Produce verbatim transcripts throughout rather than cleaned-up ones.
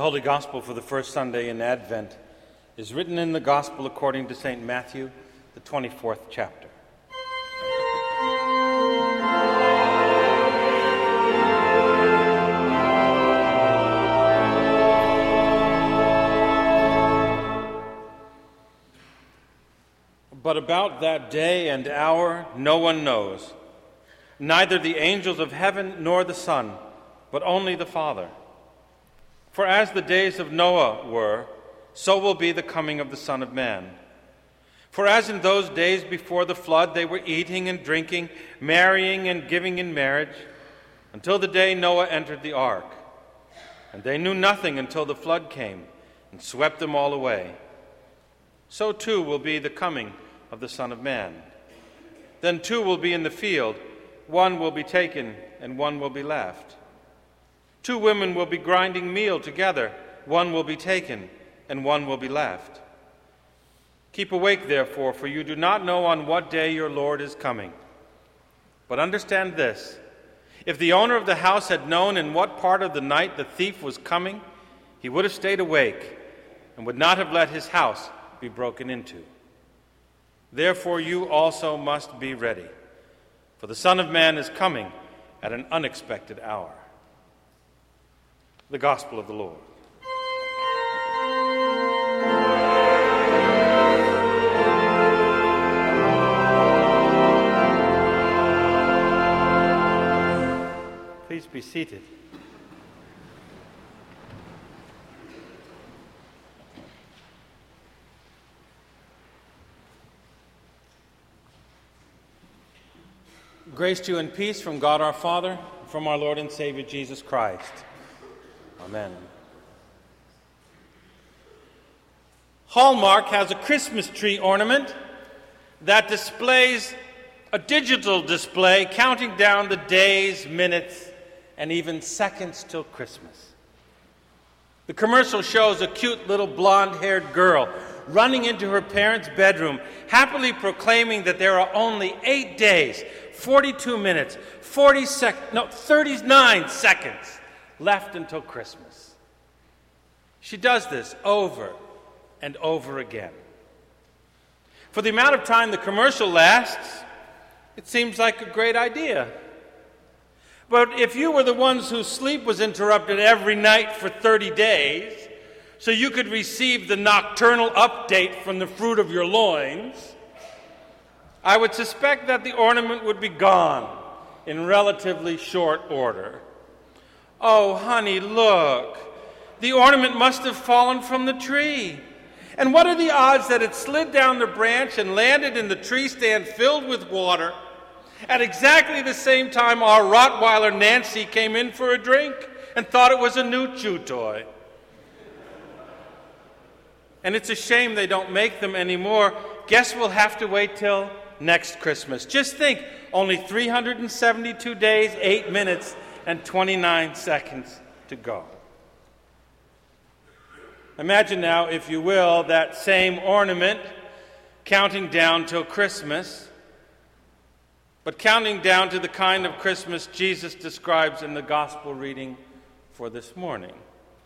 Holy Gospel for the first Sunday in Advent is written in the Gospel according to Saint Matthew, the twenty-fourth chapter. But about that day and hour no one knows, neither the angels of heaven nor the Son, but only the Father. For as the days of Noah were, so will be the coming of the Son of Man. For as in those days before the flood they were eating and drinking, marrying and giving in marriage, until the day Noah entered the ark. And they knew nothing until the flood came and swept them all away. So too will be the coming of the Son of Man. Then two will be in the field, one will be taken and one will be left. Two women will be grinding meal together, one will be taken and one will be left. Keep awake, therefore, for you do not know on what day your Lord is coming. But understand this, if the owner of the house had known in what part of the night the thief was coming, he would have stayed awake and would not have let his house be broken into. Therefore you also must be ready, for the Son of Man is coming at an unexpected hour. The Gospel of the Lord. Please be seated. Grace to you and peace from God our Father, and from our Lord and Savior Jesus Christ. Amen. Hallmark has a Christmas tree ornament that displays a digital display counting down the days, minutes, and even seconds till Christmas. The commercial shows a cute little blonde-haired girl running into her parents' bedroom, happily proclaiming that there are only eight days, forty-two minutes, forty sec- no, thirty-nine seconds left until Christmas. She does this over and over again. For the amount of time the commercial lasts, it seems like a great idea. But if you were the ones whose sleep was interrupted every night for thirty days, so you could receive the nocturnal update from the fruit of your loins, I would suspect that the ornament would be gone in relatively short order. Oh, honey, look. The ornament must have fallen from the tree. And what are the odds that it slid down the branch and landed in the tree stand filled with water at exactly the same time our Rottweiler Nancy came in for a drink and thought it was a new chew toy? And it's a shame they don't make them anymore. Guess we'll have to wait till next Christmas. Just think, only three hundred seventy-two days, eight minutes, and twenty-nine seconds to go. Imagine now, if you will, that same ornament counting down till Christmas, but counting down to the kind of Christmas Jesus describes in the gospel reading for this morning.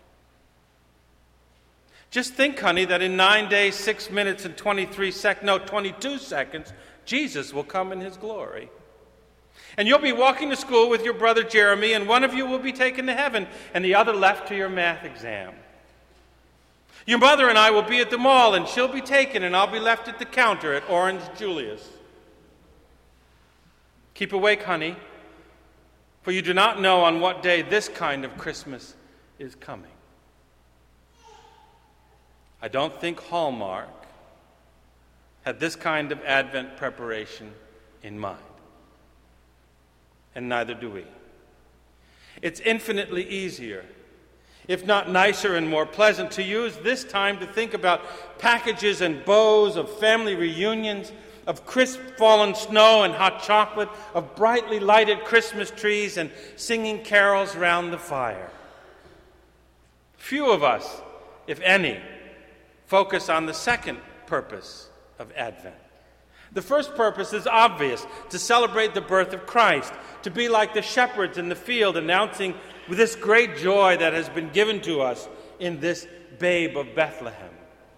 Just think, honey, that in nine days, six minutes, and twenty-three sec- no, twenty-two seconds, Jesus will come in his glory. And you'll be walking to school with your brother Jeremy, and one of you will be taken to heaven, and the other left to your math exam. Your mother and I will be at the mall, and she'll be taken, and I'll be left at the counter at Orange Julius. Keep awake, honey, for you do not know on what day this kind of Christmas is coming. I don't think Hallmark had this kind of Advent preparation in mind. And neither do we. It's infinitely easier, if not nicer and more pleasant, to use this time to think about packages and bows, of family reunions, of crisp fallen snow and hot chocolate, of brightly lighted Christmas trees and singing carols round the fire. Few of us, if any, focus on the second purpose of Advent. The first purpose is obvious, to celebrate the birth of Christ, to be like the shepherds in the field announcing this great joy that has been given to us in this babe of Bethlehem.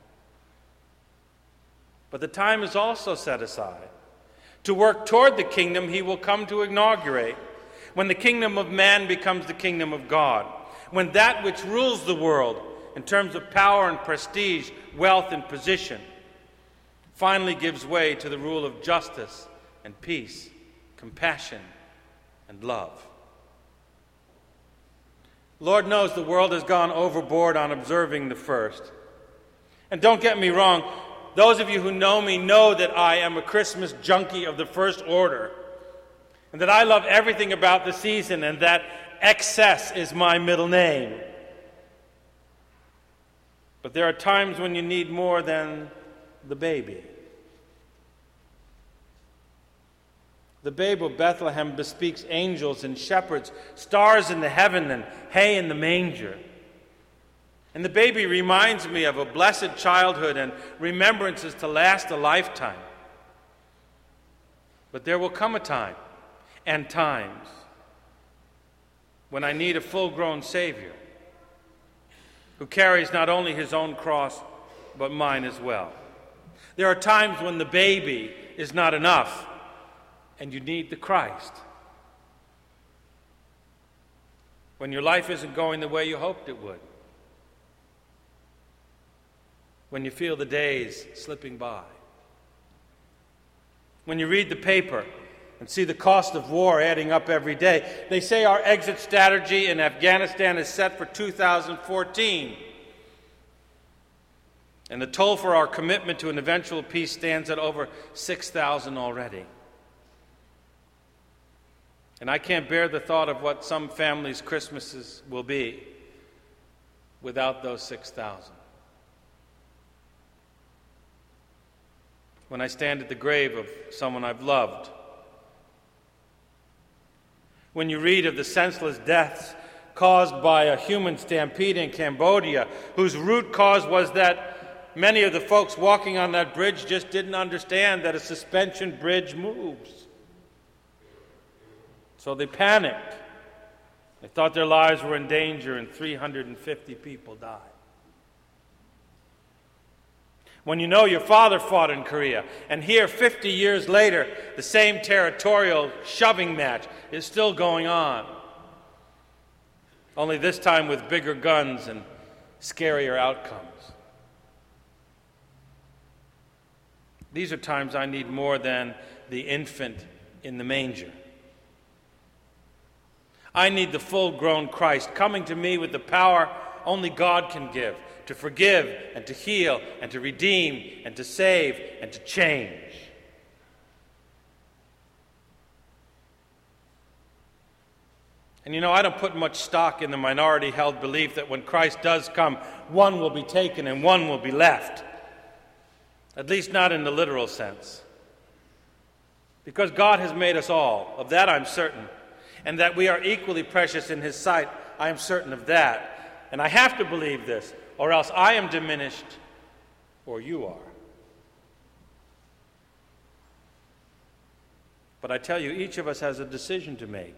But the time is also set aside to work toward the kingdom he will come to inaugurate, when the kingdom of man becomes the kingdom of God, when that which rules the world in terms of power and prestige, wealth and position, finally gives way to the rule of justice and peace, compassion and love. Lord knows the world has gone overboard on observing the first. And don't get me wrong, those of you who know me know that I am a Christmas junkie of the first order, and that I love everything about the season, and that excess is my middle name. But there are times when you need more than the baby. The babe of Bethlehem bespeaks angels and shepherds, stars in the heaven and hay in the manger. And the baby reminds me of a blessed childhood and remembrances to last a lifetime. But there will come a time and times when I need a full-grown Savior who carries not only his own cross, but mine as well. There are times when the baby is not enough, and you need the Christ. When your life isn't going the way you hoped it would. When you feel the days slipping by. When you read the paper and see the cost of war adding up every day. They say our exit strategy in Afghanistan is set for two thousand fourteen. And the toll for our commitment to an eventual peace stands at over six thousand already. And I can't bear the thought of what some families' Christmases will be without those six thousand. When I stand at the grave of someone I've loved, when you read of the senseless deaths caused by a human stampede in Cambodia, whose root cause was that many of the folks walking on that bridge just didn't understand that a suspension bridge moves. So they panicked. They thought their lives were in danger, and three hundred fifty people died. When you know your father fought in Korea, and here fifty years later, the same territorial shoving match is still going on. Only this time with bigger guns and scarier outcomes. These are times I need more than the infant in the manger. I need the full-grown Christ coming to me with the power only God can give, to forgive and to heal and to redeem and to save and to change. And you know, I don't put much stock in the minority-held belief that when Christ does come, one will be taken and one will be left. At least not in the literal sense. Because God has made us all. Of that I'm certain. And that we are equally precious in his sight, I am certain of that. And I have to believe this, or else I am diminished, or you are. But I tell you, each of us has a decision to make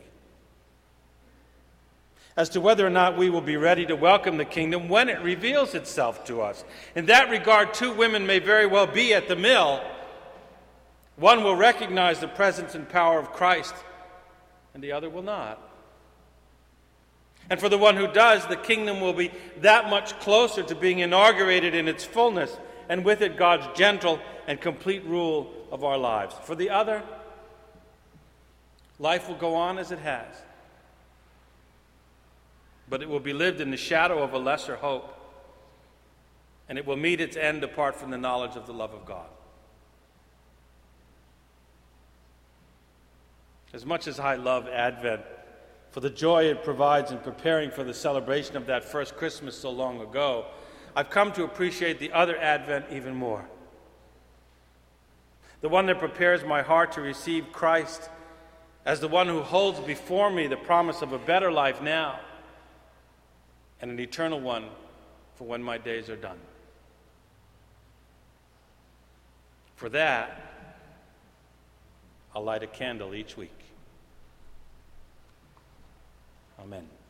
as to whether or not we will be ready to welcome the kingdom when it reveals itself to us. In that regard, two women may very well be at the mill. One will recognize the presence and power of Christ, and the other will not. And for the one who does, the kingdom will be that much closer to being inaugurated in its fullness, and with it God's gentle and complete rule of our lives. For the other, life will go on as it has, but it will be lived in the shadow of a lesser hope, and it will meet its end apart from the knowledge of the love of God. As much as I love Advent, for the joy it provides in preparing for the celebration of that first Christmas so long ago, I've come to appreciate the other Advent even more. The one that prepares my heart to receive Christ as the one who holds before me the promise of a better life now and an eternal one for when my days are done. For that, I'll light a candle each week. Amen.